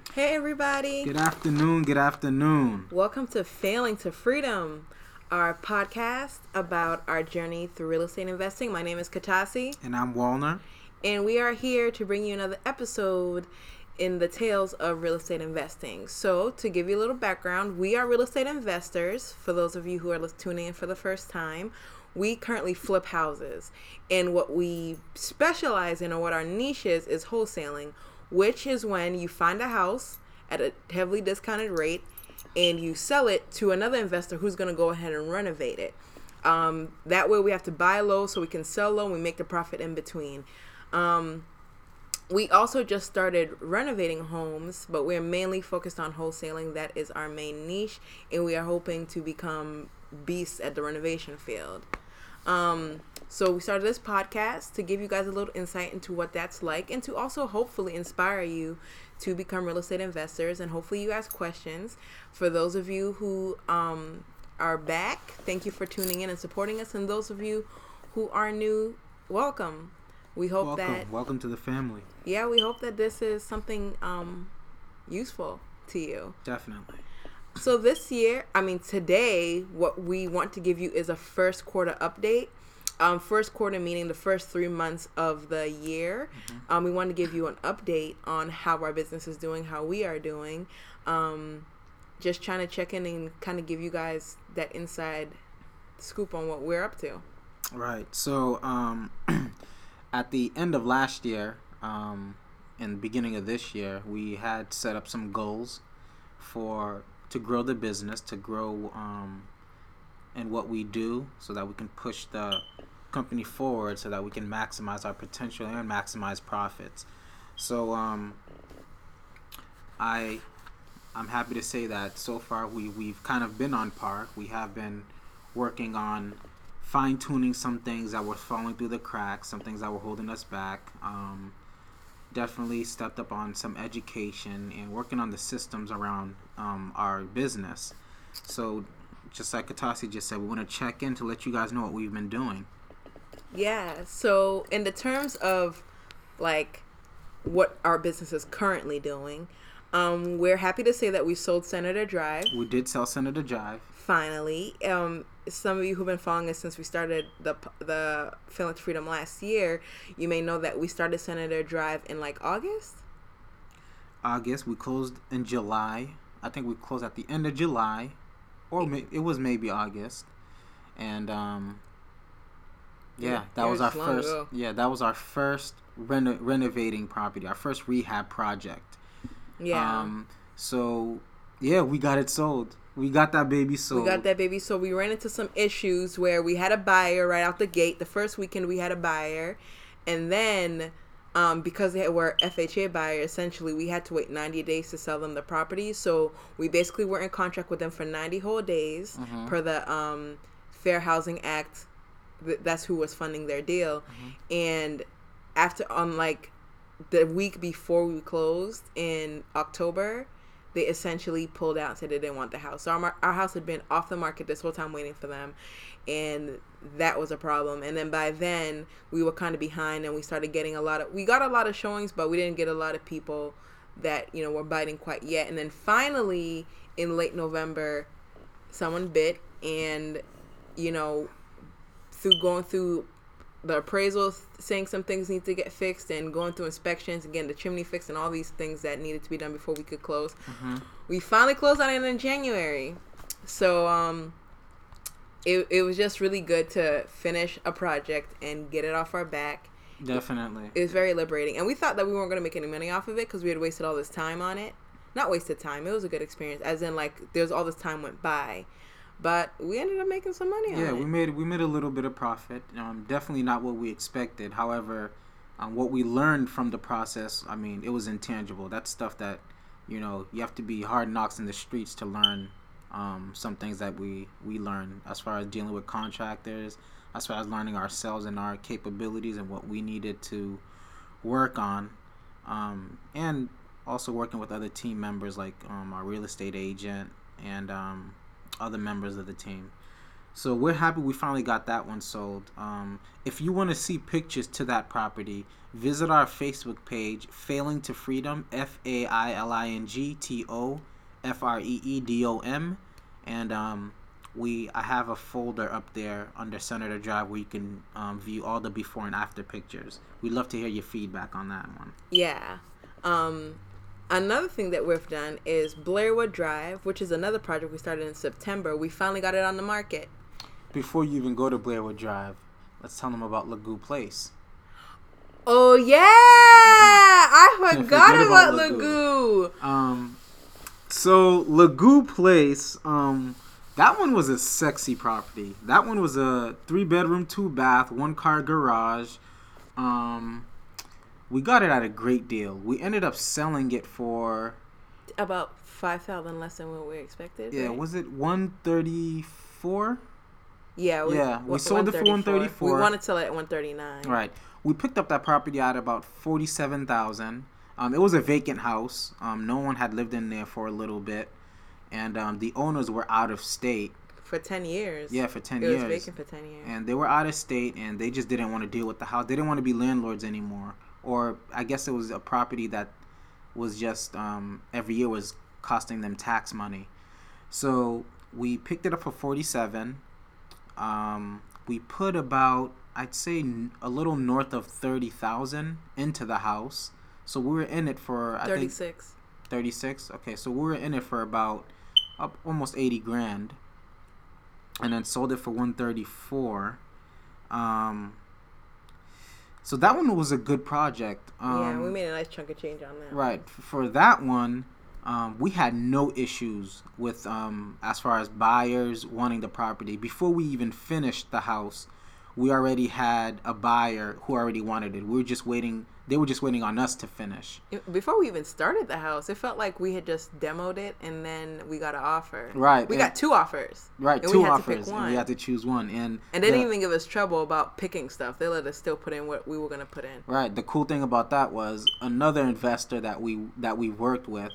Hey everybody! Good afternoon, good afternoon. Welcome to Failing to Freedom, our podcast about our journey through real estate investing. My name is Katasi, And I'm Walner. and we are here to bring you another episode in the tales of real estate investing. So, to give you a little background, we are real estate investors. For those of you who are tuning in for the first time, we currently flip houses, and what we specialize in, or what our niche is wholesaling, which is when you find a house at a heavily discounted rate and you sell it to another investor who's going to go ahead and renovate it. That way we have to buy low so we can sell low and we make the profit in between. We also just started renovating homes, but we're mainly focused on wholesaling. That is our main niche, and we are hoping to become beasts at the renovation field. So we started this podcast to give you guys a little insight into what that's like, and to also hopefully inspire you to become real estate investors, and hopefully you ask questions. For those of you who are back, thank you for tuning in and supporting us, and those of you who are new, welcome. We hope welcome to the family. Yeah, we hope that this is something useful to you. Definitely. So today, what we want to give you is a first quarter update. First quarter meaning the first 3 months of the year. Mm-hmm. We want to give you an update on how our business is doing, how we are doing. Just trying to check in and kind of give you guys that inside scoop on what we're up to. Right. So, at the end of last year, and the beginning of this year, we had set up some goals to grow the business, to grow in what we do, so that we can push the company forward, so that we can maximize our potential and maximize profits. So I'm happy to say that so far we've kind of been on par. We have been working on fine-tuning some things that were falling through the cracks, some things that were holding us back. Definitely stepped up on some education and working on the systems around our business. So just like Katasi just said, we want to check in to let you guys know what we've been doing. Yeah, so in the terms of like what our business is currently doing, we're happy to say that we sold Senator Drive. We did sell Senator Drive. Finally. Some of you who've been following us since we started the Failing to Freedom last year, you may know that we started Senator Drive in like August. We closed in July. I think we closed at the end of July, or it was maybe August, and that was our first. Ago. Yeah, that was our first renovating property, our first rehab project. Yeah. So yeah, we got it sold. We got that baby sold. We ran into some issues where we had a buyer right out the gate. The first weekend we had a buyer, and then because they were FHA buyers, essentially we had to wait 90 days to sell them the property. So we basically were in contract with them for 90 whole days per the Fair Housing Act. That's who was funding their deal. And after on like the week before we closed in October, they essentially pulled out and said they didn't want the house. So our house had been off the market this whole time waiting for them, and that was a problem. And then by then we were kind of behind, and we started getting we got a lot of showings, but we didn't get a lot of people that were biting quite yet. And then finally in late November someone bit, and through going through the appraisal, saying some things need to get fixed, and going through inspections and getting the chimney fixed and all these things that needed to be done before we could close. We finally closed on it in January. So it was just really good to finish a project and get it off our back. Definitely. It was very liberating. And we thought that we weren't going to make any money off of it because we had wasted all this time on it. Not wasted time. It was a good experience. As in, like, there's all this time went by. But we ended up making some money on it. Yeah, we made a little bit of profit. Definitely not what we expected. However, what we learned from the process, I mean, it was intangible. That's stuff that, you have to be hard knocks in the streets to learn some things that we learned as far as dealing with contractors, as far as learning ourselves and our capabilities and what we needed to work on, and also working with other team members like our real estate agent and other members of the team. So we're happy we finally got that one sold. If you want to see pictures to that property, visit our Facebook page, Failing to Freedom, FAILINGTOFREEDOM, and I have a folder up there under Senator Drive where you can view all the before and after pictures. We'd love to hear your feedback on that one. Yeah. Another thing that we've done is Blairwood Drive, which is another project we started in September. We finally got it on the market. Before you even go to Blairwood Drive, let's tell them about Lagoo Place. Oh, yeah! I forgot about Lagoo. So Lagoo Place, that one was a sexy property. That one was a 3-bedroom, 2-bath, 1-car garage. We got it at a great deal. We ended up selling it for about $5,000 less than what we expected. Yeah, right? Was it $134? Yeah, we sold it for $134. We wanted to sell it at $139. Right. We picked up that property at about $47,000. It was a vacant house. No one had lived in there for a little bit, and the owners were out of state. For 10 years. Yeah, for 10 years. It was vacant for 10 years. And they were out of state, and they just didn't want to deal with the house. They didn't want to be landlords anymore. Or I guess it was a property that was just every year was costing them tax money. So we picked it up for $47,000. We put about, I'd say, a little north of $30,000 into the house. So we were in it for 36. 36. Okay, so we were in it for about almost $80,000, and then sold it for $134,000. So that one was a good project. Yeah, we made a nice chunk of change on that. Right. For that one, we had no issues with as far as buyers wanting the property. Before we even finished the house, we already had a buyer who already wanted it. We were just waiting. They were just waiting on us to finish. Before we even started the house, it felt like we had just demoed it, and then we got an offer. Right. We got 2 offers. Right, and 2 we had offers, to pick one. and we had to choose one. And they didn't even give us trouble about picking stuff. They let us still put in what we were going to put in. Right. The cool thing about that was another investor that we worked with.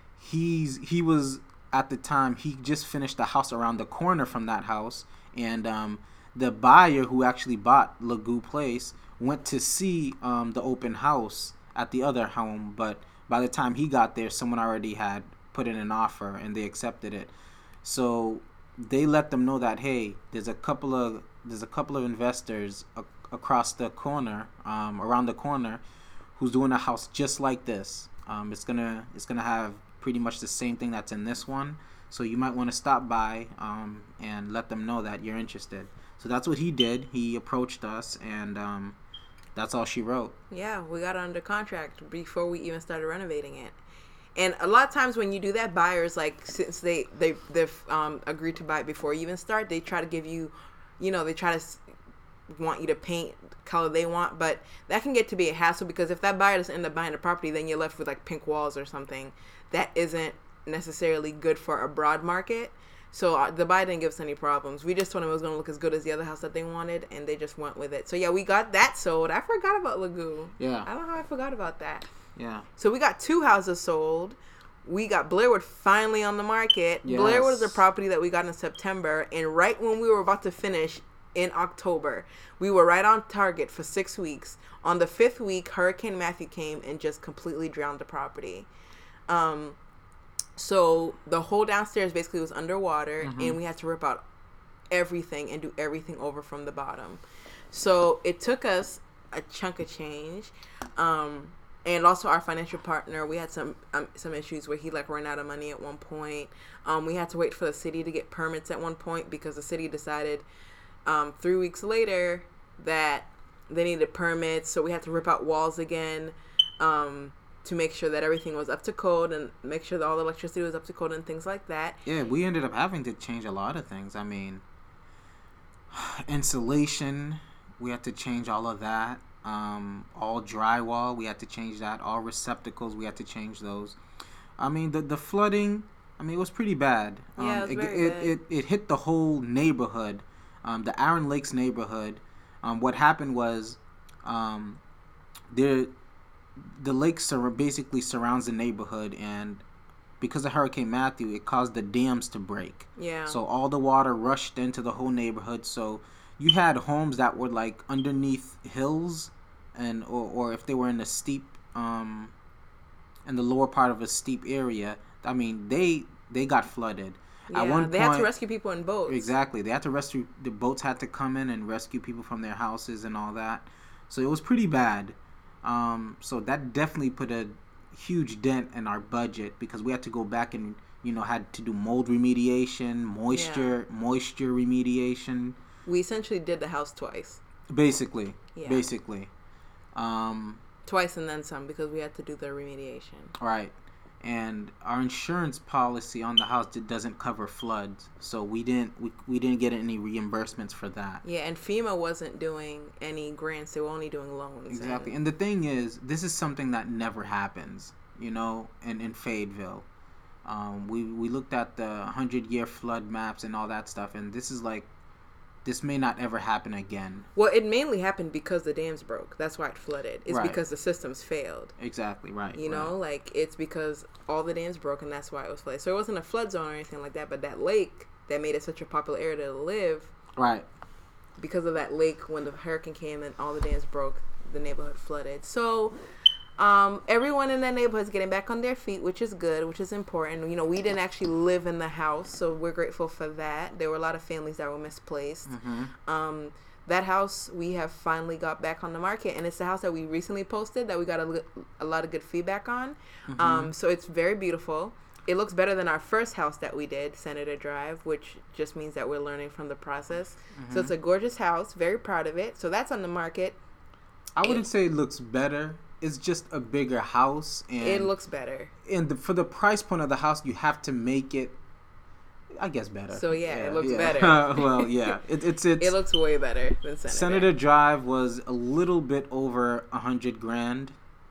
He was at the time, he just finished the house around the corner from that house, and the buyer who actually bought Lagoo Place went to see the open house at the other home, but by the time he got there, someone already had put in an offer and they accepted it. So they let them know that, hey, there's a couple of investors across the corner, around the corner, who's doing a house just like this. It's gonna have pretty much the same thing that's in this one. So you might want to stop by and let them know that you're interested. So that's what he did. He approached us, and that's all she wrote. Yeah, we got it under contract before we even started renovating it. And a lot of times when you do that, buyers, like, since they've agreed to buy it before you even start, they try to give you, they try to want you to paint the color they want, but that can get to be a hassle, because if that buyer doesn't end up buying the property, then you're left with like pink walls or something. That isn't necessarily good for a broad market. So the buyer didn't give us any problems. We just told them it was going to look as good as the other house that they wanted, and they just went with it. So yeah, we got that sold. I forgot about Lagoo. Yeah. I don't know how I forgot about that. Yeah. So we got 2 houses sold. We got Blairwood finally on the market. Yes. Blairwood is a property that we got in September, and right when we were about to finish in October, we were right on target for 6 weeks. On the 5th week, Hurricane Matthew came and just completely drowned the property. So the whole downstairs basically was underwater, and we had to rip out everything and do everything over from the bottom. So it took us a chunk of change. And also our financial partner, we had some issues where he ran out of money at one point. We had to wait for the city to get permits at one point, because the city decided 3 weeks later that they needed permits. So we had to rip out walls again, to make sure that everything was up to code and make sure that all the electricity was up to code and things like that. Yeah, we ended up having to change a lot of things. I mean, insulation, we had to change all of that. All drywall, we had to change that. All receptacles, we had to change those. I mean, the flooding, I mean, it was pretty bad. Yeah, it was very bad. It hit the whole neighborhood, the Aaron Lakes neighborhood. What happened was, the lake basically surrounds the neighborhood, and because of Hurricane Matthew, it caused the dams to break. Yeah. So all the water rushed into the whole neighborhood. So you had homes that were like underneath hills, and or if they were in a steep in the lower part of a steep area. I mean, they got flooded. Yeah, At one point, they had to rescue people in boats. Exactly. They had to rescue, the boats had to come in and rescue people from their houses and all that. So it was pretty bad. So that definitely put a huge dent in our budget because we had to go back and, had to do mold remediation, moisture remediation. We essentially did the house twice. Basically. Yeah. Basically. Twice and then some because we had to do the remediation. Right. And our insurance policy on the house doesn't cover floods, so we didn't get any reimbursements for that. Yeah, and FEMA wasn't doing any grants; they were only doing loans. Exactly, and the thing is, this is something that never happens, in Fayetteville. We looked at the 100-year flood maps and all that stuff, and this may not ever happen again. Well, it mainly happened because the dams broke. That's why it flooded. It's right. because the systems failed. Exactly, right. It's because all the dams broke and that's why it was flooded. So it wasn't a flood zone or anything like that, but that lake that made it such a popular area to live. Right. Because of that lake, when the hurricane came and all the dams broke, the neighborhood flooded. So everyone in that neighborhood is getting back on their feet, which is good, which is important. We didn't actually live in the house, so we're grateful for that. There were a lot of families that were misplaced. Mm-hmm. That house we have finally got back on the market, and it's the house that we recently posted that we got a lot of good feedback on. Mm-hmm. So it's very beautiful. It looks better than our first house that we did, Senator Drive, which just means that we're learning from the process. Mm-hmm. So it's a gorgeous house, very proud of it. So that's on the market. I wouldn't say it looks better. It's just a bigger house, and it looks better. And for the price point of the house, you have to make it, I guess, better. So it looks better. Well, yeah, it looks way better than Senator Drive was a little bit over $100,000.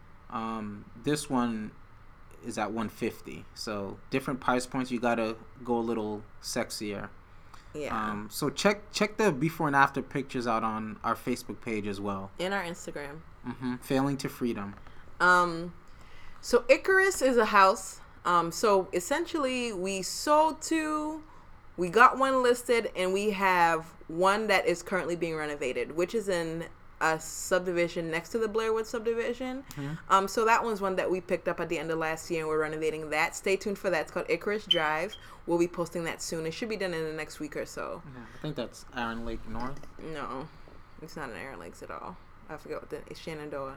This one is at $150,000. So different price points. You gotta go a little sexier. Yeah. So check the before and after pictures out on our Facebook page as well. And our Instagram. Mm-hmm. Failing to Freedom. So Icarus is a house. So essentially we sold two, we got one listed, and we have one that is currently being renovated, which is in a subdivision next to the Blairwood subdivision. Mm-hmm. So that one's one that we picked up at the end of last year, and we're renovating that. Stay tuned for that. It's called Icarus Drive. We'll be posting that soon. It should be done in the next week or so. Yeah, I think that's Iron Lake North. No, it's not in Iron Lakes at all. I forget it's Shenandoah,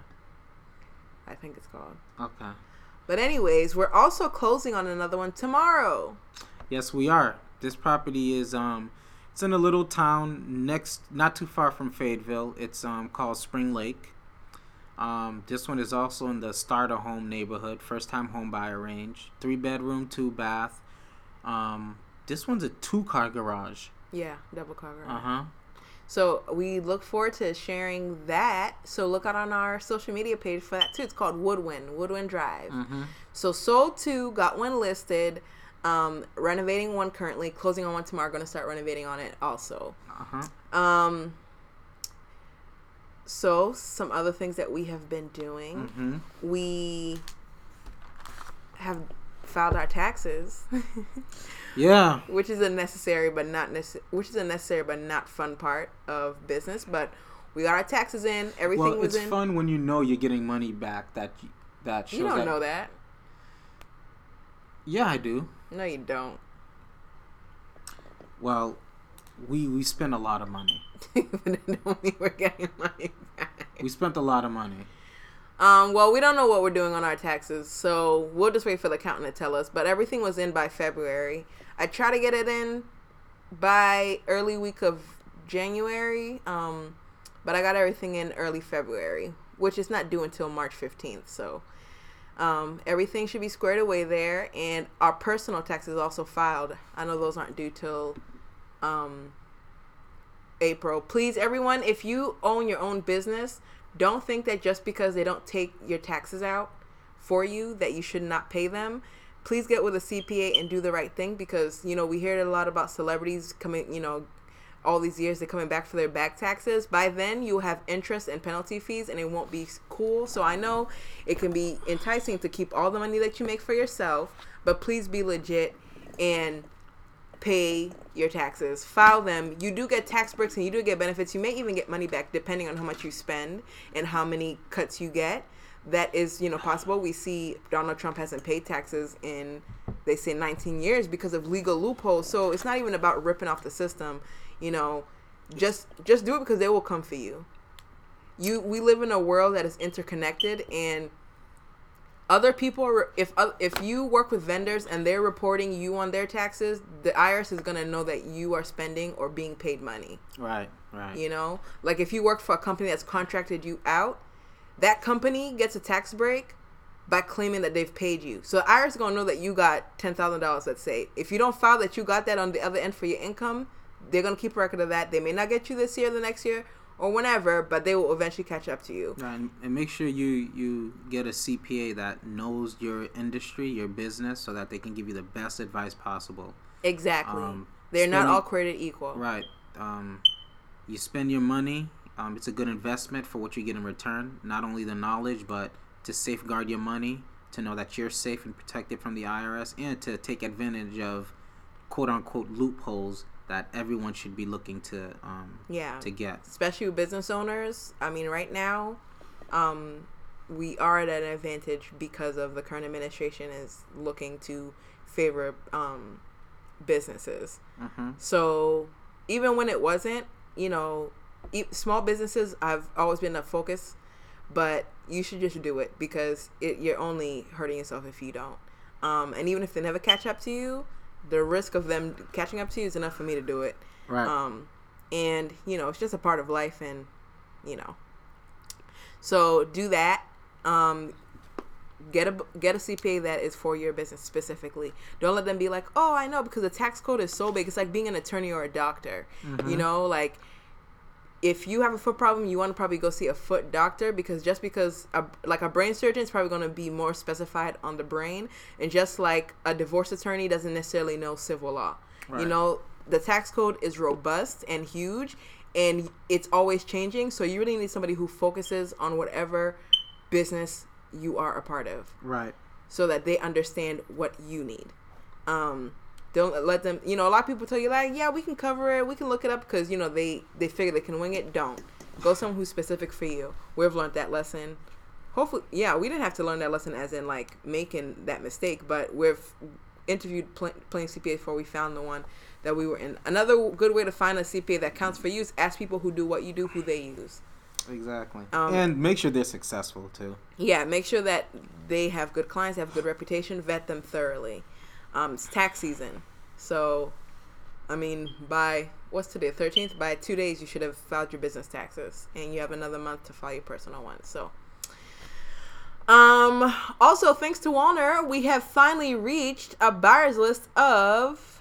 I think it's called. Okay. But anyways, we're also closing on another one tomorrow. Yes, we are. This property is it's in a little town not too far from Fayetteville. It's called Spring Lake. This one is also in the starter home neighborhood, first time home buyer range. 3-bedroom, 2-bath. This one's a 2-car garage. Yeah, double car garage. Uh-huh. So we look forward to sharing that. So look out on our social media page for that too. It's called Woodwind Drive. Mm-hmm. So sold 2, got 1 listed, renovating 1 currently, closing on 1 tomorrow. Going to start renovating on it also. Uh-huh. So some other things that we have been doing. Mm-hmm. We have filed our taxes. Yeah. Which is a necessary but not fun part of business. But we got our taxes in. Everything was in. It's fun when you know you're getting money back. That shows. You don't know that. Yeah, I do. No, you don't. Well, we spent a lot of money. We're getting money back. We spent a lot of money. Well, we don't know what we're doing on our taxes, so we'll just wait for the accountant to tell us. But everything was in by February. I try to get it in by early week of January, but I got everything in early February, which is not due until March 15th. So everything should be squared away there, and our personal taxes also filed. I know those aren't due till April. Please, everyone, if you own your own business, don't think that just because they don't take your taxes out for you that you should not pay them. Please get with a CPA and do the right thing, because we hear a lot about celebrities coming, all these years they're coming back for their back taxes, by then you'll have interest and penalty fees and it won't be cool. So I know it can be enticing to keep all the money that you make for yourself, but please be legit and pay your taxes. File them. You do get tax breaks and you do get benefits. You may even get money back depending on how much you spend and how many cuts you get. That is, possible. We see Donald Trump hasn't paid taxes in, they say, 19 years because of legal loopholes. So it's not even about ripping off the system. Just do it because they will come for you. We live in a world that is interconnected, and other people, if you work with vendors and they're reporting you on their taxes, the IRS is going to know that you are spending or being paid money. Right. Like if you work for a company that's contracted you out, that company gets a tax break by claiming that they've paid you. So the IRS is going to know that you got $10,000, let's say. If you don't file that you got that on the other end for your income, they're going to keep a record of that. They may not get you this year, the next year, or whenever, but they will eventually catch up to you. Right, and make sure you get a CPA that knows your industry, your business, so that they can give you the best advice possible. Exactly. They're not all created equal. Right. You spend your money. It's a good investment for what you get in return. Not only the knowledge, but to safeguard your money, to know that you're safe and protected from the IRS, and to take advantage of quote-unquote loopholes that everyone should be looking to get. Especially with business owners. I mean, right now, we are at an advantage because of the current administration is looking to favor businesses. Mm-hmm. So even when it wasn't, small businesses have always been a focus, but you should just do it because you're only hurting yourself if you don't. And even if they never catch up to you, the risk of them catching up to you is enough for me to do it. Right. And it's just a part of life, and so do that. Get a CPA that is for your business specifically. Don't let them be like, oh, I know, because the tax code is so big. It's like being an attorney or a doctor. Mm-hmm. Like if you have a foot problem, you want to probably go see a foot doctor, because just because a brain surgeon is probably going to be more specified on the brain, and just like a divorce attorney doesn't necessarily know civil law. Right. The tax code is robust and huge, and it's always changing. So you really need somebody who focuses on whatever business you are a part of. Right. So that they understand what you need. Don't let them, a lot of people tell you like, yeah, we can cover it, we can look it up because, they figure they can wing it. Don't. Go someone who's specific for you. We've learned that lesson. Hopefully, yeah, we didn't have to learn that lesson as in like making that mistake, but we've interviewed plenty CPAs before we found the one that we were in. Another good way to find a CPA that counts for you is ask people who do what you do, who they use. Exactly. And make sure they're successful too. Yeah, make sure that they have good clients, have good reputation, vet them thoroughly. It's tax season. So, I mean, by, what's today, 13th? By 2 days, you should have filed your business taxes. And you have another month to file your personal ones. So, also, thanks to Walner, we have finally reached a buyer's list of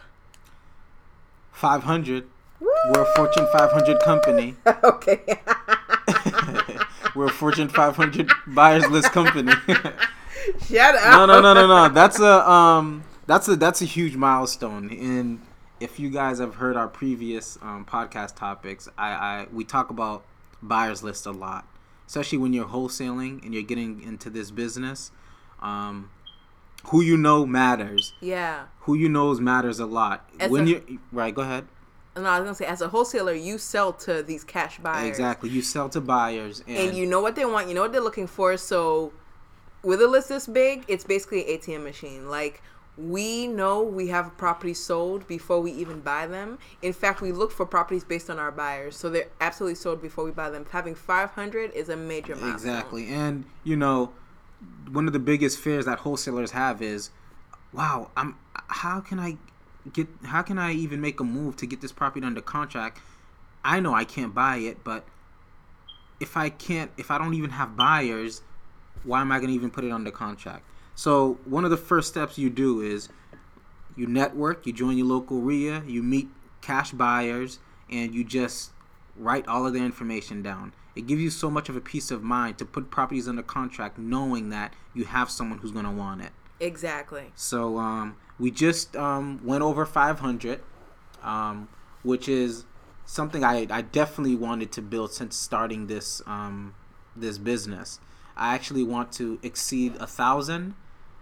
500. Woo! We're a Fortune 500 company. Okay. We're a Fortune 500 buyers list company. Shut up. No. That's a huge milestone. And if you guys have heard our previous podcast topics, we talk about buyers list a lot, especially when you're wholesaling and you're getting into this business. Who you know matters. Yeah. Who you knows matters a lot. Right, go ahead. No, I was going to say, as a wholesaler, you sell to these cash buyers. Exactly. You sell to buyers. And you know what they want. You know what they're looking for. So with a list this big, it's basically an ATM machine. Like, we know we have properties sold before we even buy them. In fact, we look for properties based on our buyers. So they're absolutely sold before we buy them. Having 500 is a major milestone. Exactly. And, one of the biggest fears that wholesalers have is, wow, how can I even make a move to get this property under contract? I know I can't buy it, but if I don't even have buyers, why am I going to even put it under contract? So one of the first steps you do is you network, you join your local RIA, you meet cash buyers, and you just write all of their information down. It gives you so much of a peace of mind to put properties under contract knowing that you have someone who's going to want it. Exactly. So we just went over 500, which is something I definitely wanted to build since starting this business. I actually want to exceed 1,000.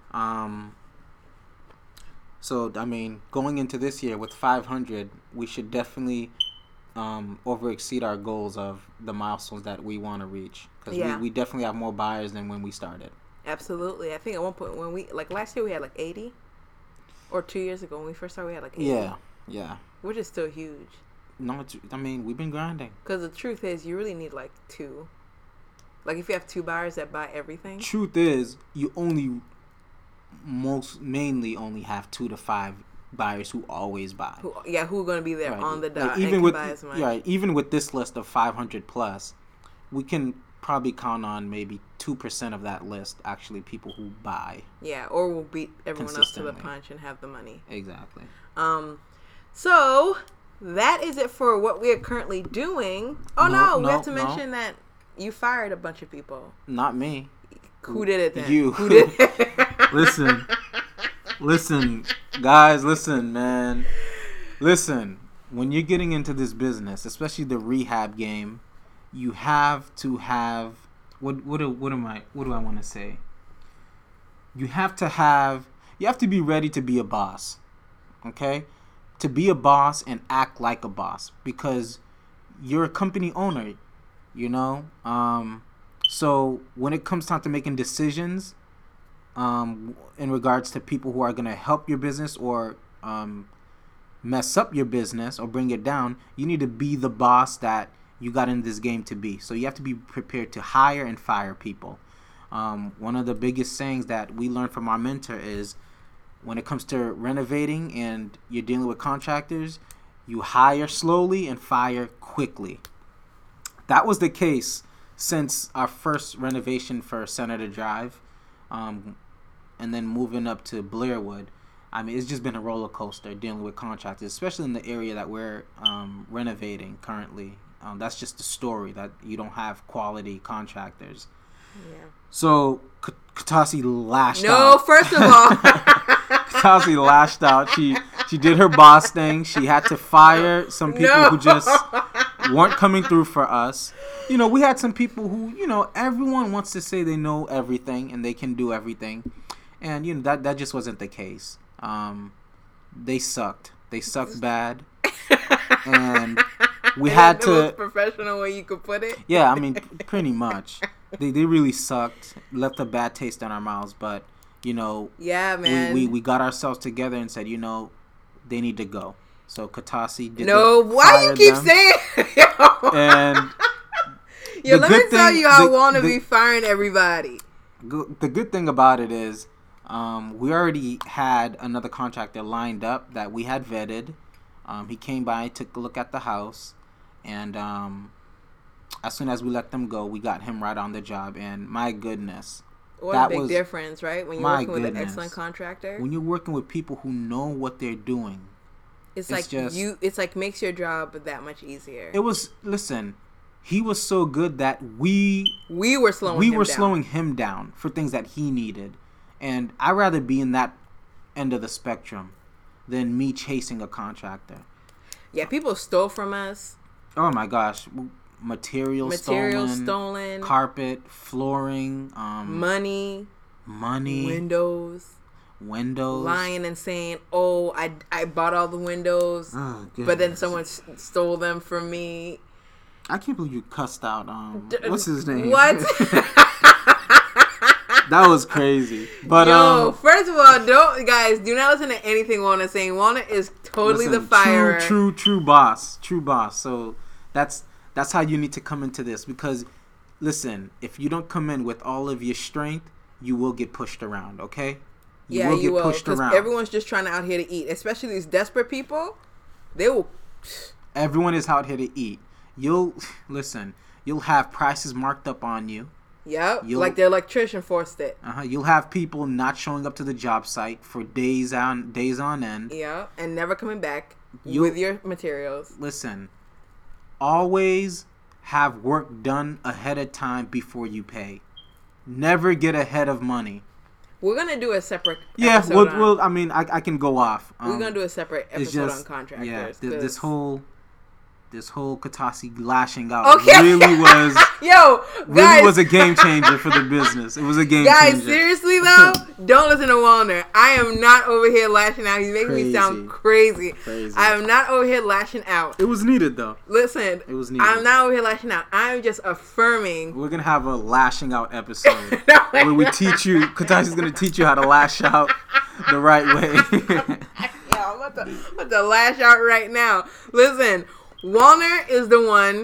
So I mean, going into this year with 500, we should definitely over exceed our goals of the milestones that we want to reach, because we definitely have more buyers than when we started. Absolutely. I think at one point when we, like last year, we had like 80, or 2 years ago when we first started, we had like 80. Yeah. Which is still huge. No, I mean, we've been grinding. Because the truth is, you really need like 2. Like if you have 2 buyers that buy everything. Truth is, you mainly only have 2 to 5 buyers who always buy. Who are going to be there on the dot even and with buy as much. Even with this list of 500 plus, we can probably count on maybe 2% of that list actually people who buy. Yeah, or will beat everyone else to the punch and have the money. Exactly. So that is it for what we are currently doing. We have to mention that you fired a bunch of people. Not me. Who did it then? You. Who did it? Listen, guys, man. Listen, when you're getting into this business, especially the rehab game, you have to have what do I want to say? You have to be ready to be a boss. Okay? To be a boss and act like a boss, because you're a company owner, you know? So when it comes time to making decisions in regards to people who are going to help your business or mess up your business or bring it down, you need to be the boss that you got in this game to be. So you have to be prepared to hire and fire people. One of the biggest sayings that we learned from our mentor is, when it comes to renovating and you're dealing with contractors, you hire slowly and fire quickly. That was the case since our first renovation for Senator Drive, and then moving up to Blairwood. I mean, it's just been a roller coaster dealing with contractors, especially in the area that we're renovating currently. That's just the story, that you don't have quality contractors. Yeah. So Katasi lashed out. No, first of all. Katasi lashed out. She did her boss thing. She had to fire some people who just weren't coming through for us. You know, we had some people who, you know, everyone wants to say they know everything and they can do everything. And, you know, that just wasn't the case. They sucked. They sucked bad. And we had to... The most professional way you could put it. Yeah, I mean, pretty much. They really sucked. Left a bad taste in our mouths. But, you know... Yeah, man. We got ourselves together and said, you know, they need to go. So Katasi did why you keep saying... And... let me tell you how I want to be firing everybody. The good thing about it is, we already had another contractor lined up that we had vetted. He came by, took a look at the house, and as soon as we let them go, we got him right on the job. And my goodness, what a big difference, right? When you're working with an excellent contractor, when you're working with people who know what they're doing, it's like makes your job that much easier. It was He was so good that we were slowing him down for things that he needed. And I'd rather be in that end of the spectrum than me chasing a contractor. Yeah, people stole from us. Oh my gosh. Material stolen. Carpet, flooring. Money. Windows. Lying and saying, I bought all the windows. Oh, but then someone stole them from me. I can't believe you cussed out. What's his name? What? That was crazy. But first of all, do not listen to anything Walnut's saying. Walnut is totally the firer. True boss. So that's how you need to come into this. Because listen, if you don't come in with all of your strength, you will get pushed around. Okay? You will. Because everyone's just trying out here to eat, especially these desperate people. They will. Everyone is out here to eat. You'll have prices marked up on you. Yep, like the electrician forced it. You'll have people not showing up to the job site for days on end. Yeah, and never coming back with your materials. Listen, always have work done ahead of time before you pay. Never get ahead of money. We're gonna do a separate. We'll. I mean, I can go off. We're gonna do a separate episode on contractors. Yeah, this whole this whole Katasi lashing out Okay. really was Yo, really guys. was a game changer for the business. It was a game Guys, changer. seriously though, don't listen to Walner. I am not over here lashing out. He's making me sound crazy. I am not over here lashing out. It was needed though. Listen, It was needed. I'm not over here lashing out. I'm just affirming. We're gonna have a lashing out episode where we teach you. Katasi's gonna teach you how to lash out the right way. Yeah, I'm about to lash out right now. Listen, Walner is the one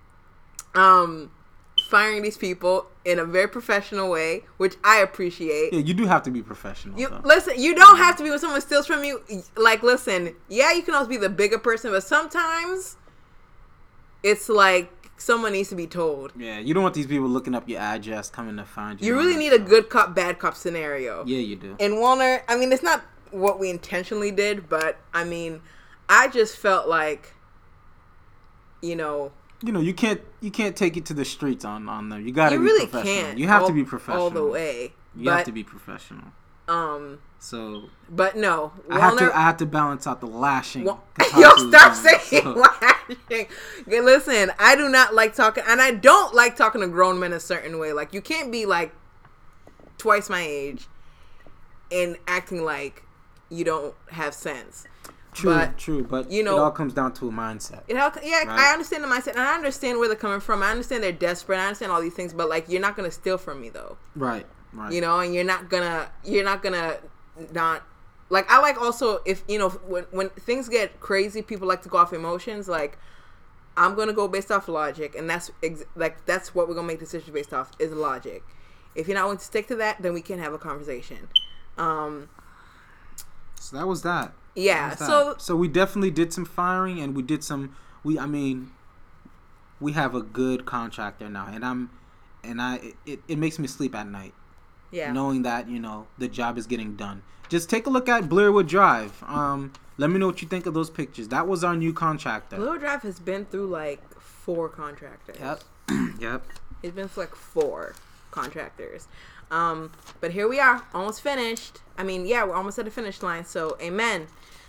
firing these people in a very professional way, which I appreciate. Yeah, you do have to be professional. Listen, you don't have to be when someone steals from you. Like, listen, yeah, you can always be the bigger person, but sometimes it's like someone needs to be told. Yeah, you don't want these people looking up your address, coming to find you. You really need a good cop, bad cop scenario. Yeah, you do. And Walner, I mean, it's not what we intentionally did, but I mean, I just felt like, you know, you can't take it to the streets on them. You got to be really professional. Can't you have to be professional all the way. You have to be professional. So, but no, Walner, I had to balance out the lashing. Yo, stop saying lashing. Okay, listen, I do not like talking, and I don't like talking to grown men a certain way. Like, you can't be like twice my age and acting like you don't have sense. True, but you know, it all comes down to a mindset. Right? I understand the mindset, and I understand where they're coming from. I understand they're desperate. I understand all these things, but like, you're not gonna steal from me though. Right. You know, and you're not gonna not like, I like also, if you know, when things get crazy, people like to go off emotions. Like, I'm gonna go based off logic, and that's what we're gonna make decisions based off is logic. If you're not willing to stick to that, then we can have a conversation. So that was that. Yeah. So we definitely did some firing, and we did some. We have a good contractor now, it makes me sleep at night. Yeah. Knowing that the job is getting done. Just take a look at Blairwood Drive. Let me know what you think of those pictures. That was our new contractor. Blairwood Drive has been through like 4 contractors. Yep. It's been through like 4 contractors. But here we are, almost finished. I mean, yeah, we're almost at the finish line, so amen.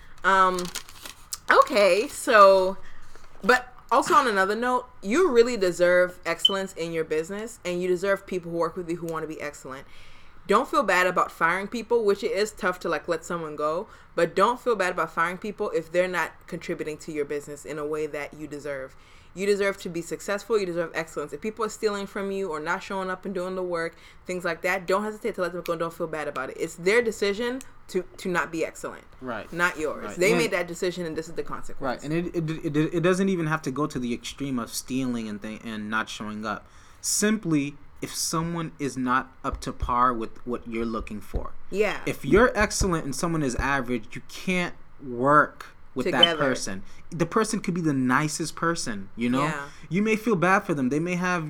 Okay, so, but also on another note, you really deserve excellence in your business, and you deserve people who work with you who want to be excellent. Don't feel bad about firing people, which it is tough to like let someone go, but don't feel bad about firing people if they're not contributing to your business in a way that you deserve. You deserve to be successful. You deserve excellence. If people are stealing from you or not showing up and doing the work, things like that, don't hesitate to let them go. Don't feel bad about it. It's their decision to not be excellent. Right. Not yours. Right. They made that decision, and this is the consequence. Right. And it doesn't even have to go to the extreme of stealing and not showing up. Simply, if someone is not up to par with what you're looking for. Yeah. If you're excellent and someone is average, you can't work with together. That person. The person could be the nicest person, Yeah. You may feel bad for them. They may have,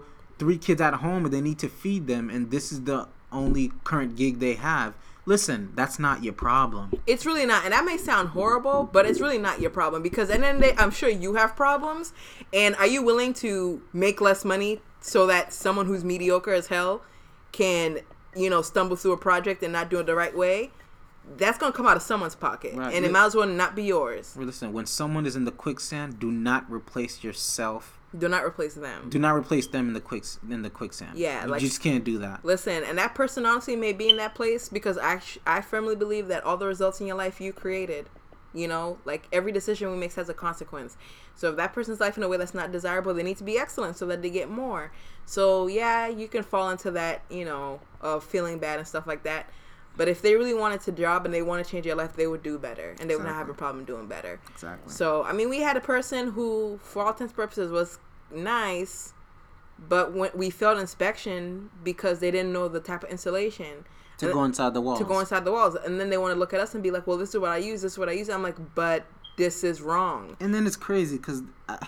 3 kids at home and they need to feed them, and this is the only current gig they have. Listen, that's not your problem. It's really not. And that may sound horrible, but it's really not your problem, because at the end of the day, I'm sure you have problems. And are you willing to make less money so that someone who's mediocre as hell can, stumble through a project and not do it the right way? That's going to come out of someone's pocket. Right. And it might as well not be yours. Listen, when someone is in the quicksand, do not replace yourself. Do not replace them. Do not replace them in the quicksand. Yeah. You just can't do that. Listen, and that person honestly may be in that place because I firmly believe that all the results in your life you created. Like every decision we make has a consequence. So if that person's life in a way that's not desirable, they need to be excellent so that they get more. So yeah, you can fall into that, of feeling bad and stuff like that. But if they really wanted to job and they want to change their life, they would do better. And they would not have a problem doing better. Exactly. So, I mean, we had a person who, for all intents and purposes, was nice, but when we failed inspection because they didn't know the type of insulation. To go inside the walls. And then they want to look at us and be like, well, this is what I use. I'm like, but this is wrong. And then it's crazy because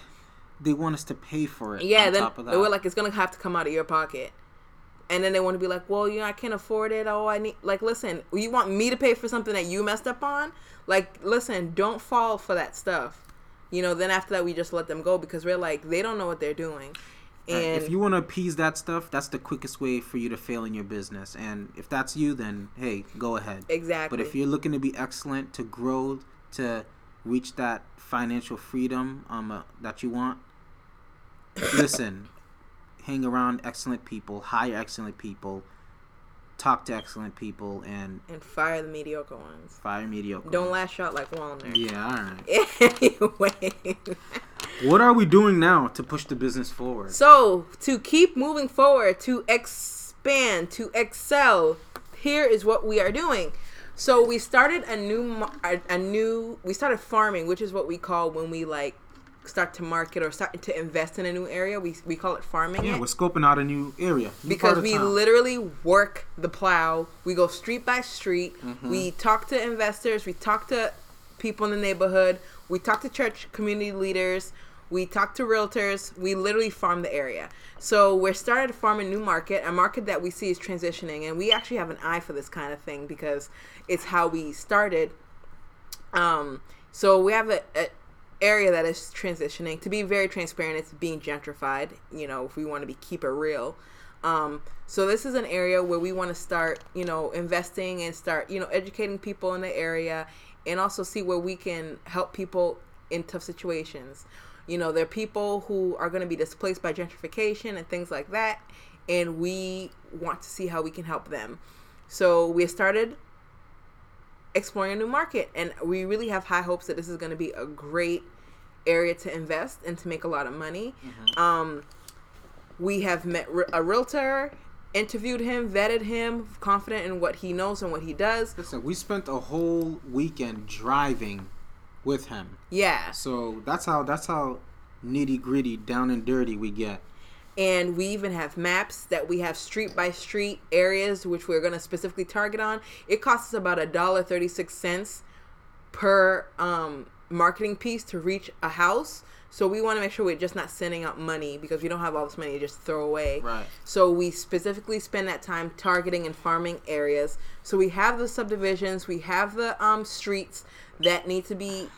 they want us to pay for it. Yeah, then top of that. they were like, it's going to have to come out of your pocket. And then they want to be like, well, I can't afford it. Oh, I need... Like, listen, you want me to pay for something that you messed up on? Like, listen, don't fall for that stuff. Then after that, we just let them go because we're like, they don't know what they're doing. And right. If you want to appease that stuff, that's the quickest way for you to fail in your business. And if that's you, then, hey, go ahead. Exactly. But if you're looking to be excellent, to grow, to reach that financial freedom that you want, listen, hang around excellent people, hire excellent people, talk to excellent people, and fire the mediocre ones. Don't lash out like Walner. Yeah, all right. Anyway. What are we doing now to push the business forward? So, to keep moving forward, to expand, to excel, here is what we are doing. So, we started we started farming, which is what we call when we like start to market or start to invest in a new area. We call it farming. Yeah, we're scoping out a new area. Because we literally work the plow. We go street by street. Mm-hmm. We talk to investors. We talk to people in the neighborhood. We talk to church community leaders. We talk to realtors. We literally farm the area. So we're starting to farm a new market, a market that we see is transitioning. And we actually have an eye for this kind of thing because it's how we started. So we have a area that is transitioning. To be very transparent, it's being gentrified, if we want to keep it real. So this is an area where we want to start, investing and start, educating people in the area and also see where we can help people in tough situations. There are people who are going to be displaced by gentrification and things like that, and we want to see how we can help them. So we started exploring a new market, and we really have high hopes that this is going to be a great area to invest and to make a lot of money. Mm-hmm. We have met a realtor, interviewed him, vetted him, confident in what he knows and what he does. Listen, we spent a whole weekend driving with him. Yeah. So that's how nitty gritty, down and dirty we get. And we even have maps that we have street by street areas which we're going to specifically target on. It costs us about $1.36 per marketing piece to reach a house. So we want to make sure we're just not sending out money because we don't have all this money to just throw away. Right. So we specifically spend that time targeting and farming areas. So we have the subdivisions, we have the streets that need to be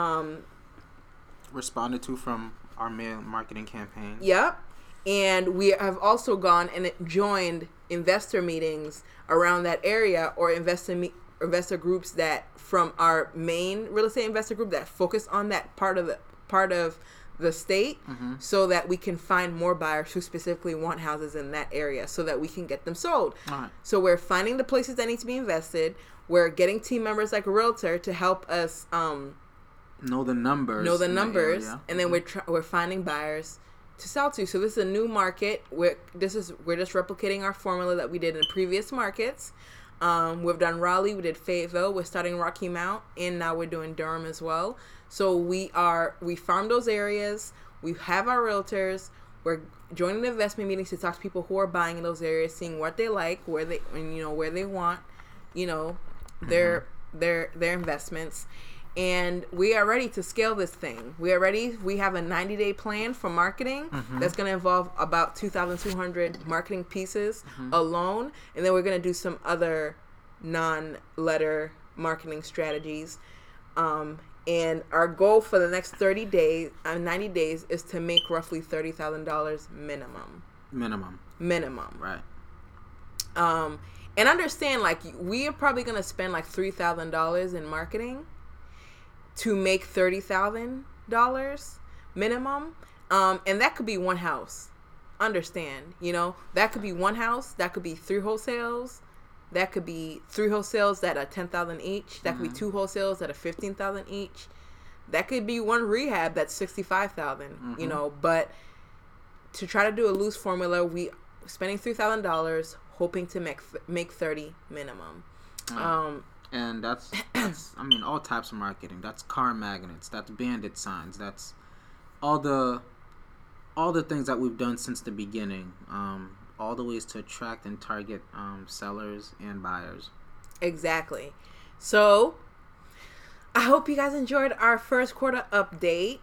responded to from our mail marketing campaign. Yep. And we have also gone and joined investor meetings around that area or investor groups that from our main real estate investor group that focus on that part of the state, mm-hmm. so that we can find more buyers who specifically want houses in that area so that we can get them sold. All right. So we're finding the places that need to be invested. We're getting team members like a realtor to help us know the numbers, and then we're finding buyers to sell to. So this is a new market. We're just replicating our formula that we did in previous markets. We've done Raleigh, we did Fayetteville, we're starting Rocky Mount, and now we're doing Durham as well. So we farm those areas. We have our realtors. We're joining the investment meetings to talk to people who are buying in those areas, seeing what they like, where they want, their investments. And we are ready to scale this thing. We are ready. We have a 90-day plan for marketing, mm-hmm. that's going to involve about 2,200 marketing pieces, mm-hmm. alone. And then we're going to do some other non-letter marketing strategies. And our goal for the next 90 days is to make roughly $30,000 minimum. Right. And understand, like, we are probably going to spend like $3,000 in marketing to make $30,000 minimum. And that could be one house. Understand, that could be one house. That could be 3 wholesales. That could be 3 wholesales that are $10,000 each. That, mm-hmm. could be 2 wholesales that are $15,000 each. That could be 1 rehab that's $65,000. Mm-hmm. But to try to do a loose formula, we spending $3,000, hoping to make 30 minimum. And that's all types of marketing. That's car magnets. That's bandit signs. That's all the things that we've done since the beginning. All the ways to attract and target sellers and buyers. Exactly. So I hope you guys enjoyed our first quarter update.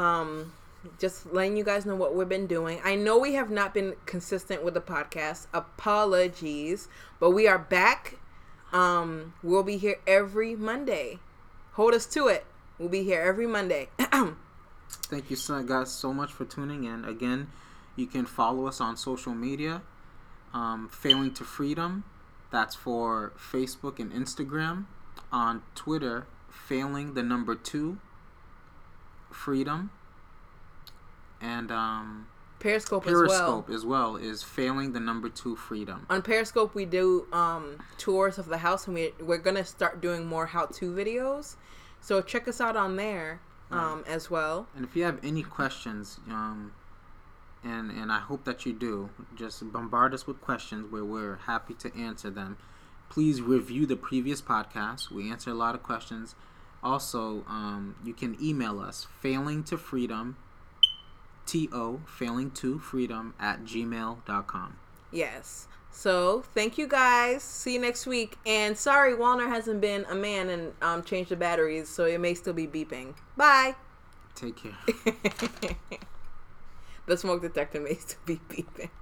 Just letting you guys know what we've been doing. I know we have not been consistent with the podcast. Apologies. But we are back. We'll be here every Monday. Hold us to it. We'll be here every Monday. Thank you, guys, so much for tuning in. Again, you can follow us on social media. Failing to Freedom. That's for Facebook and Instagram. On Twitter, Failing 2 Freedom. And Periscope as well is Failing the Number 2 Freedom. On Periscope, we do tours of the house, and we're going to start doing more how-to videos. So check us out on there as well. And if you have any questions, and I hope that you do, just bombard us with questions where we're happy to answer them. Please review the previous podcast. We answer a lot of questions. Also, you can email us, failing2freedom failing2freedom@gmail.com. Yes. So thank you guys. See you next week. And sorry, Walner hasn't been a man and changed the batteries, so it may still be beeping. Bye. Take care. The smoke detector may still be beeping.